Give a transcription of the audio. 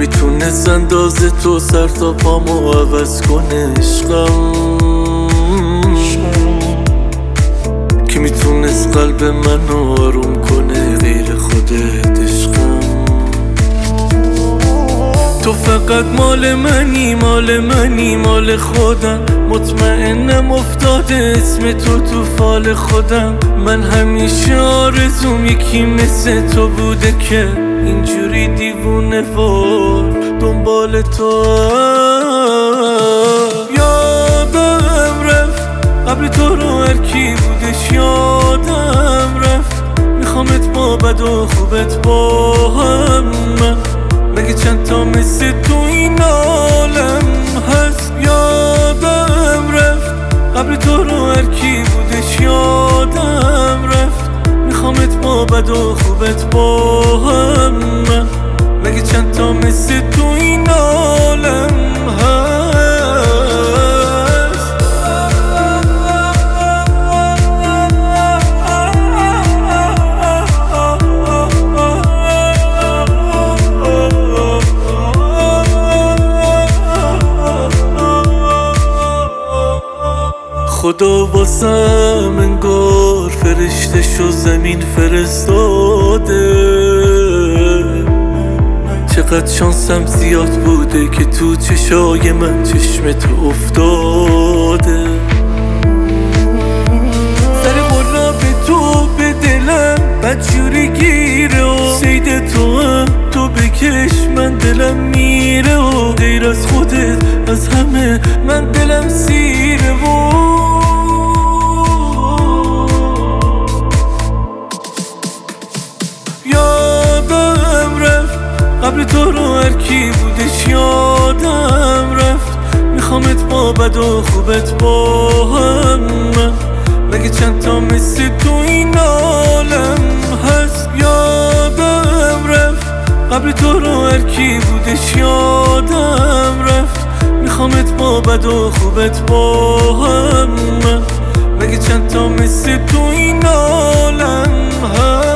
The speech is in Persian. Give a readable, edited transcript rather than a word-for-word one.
میتونست اندازه تو سر تا پامو عوض کنه عشقم؟ کی میتونست قلب منو آروم کنه غیر خودت عشقم؟ تو فقط مال منی، مال منی، مال خودم. مطمئنم افتاده اسم تو فال خودم. من همیشه آرزوم یکی مثل تو بوده که اینجوری دیوونه وار دنبال تو. یادم رفت قبل تو رو هر کی بودش، یادم رفت میخوامت با بد و خوبت با هم. مگه چند تا مثل تو این عالم هست؟ یادم رفت قبل تو رو هر کی بودش، یادم رفت میخوامت با بد و خوبت با هم. مگه چند تا مثل تو این عالم هست؟ خدا واسم انگار فرشتشو زمین فرستاده. چقدر شانسم زیاد بوده که تو چشای من چشم تو افتاده. سر برا به تو به دلم بدجوری گیره و سید تو هم تو بکش من دلم میره و غیر از خودت از همه من دلم سیره و قبل تو رو هر کی بودش، یادم رفت میخوامت با بد و خوبت با هم. مگه چند تا مثل تو این عالم هست؟ یادم رفت قبل تو رو هر کی بودش، یادم رفت میخوامت با بد و خوبت با هم. مگه چند تا مثل تو این عالم هست؟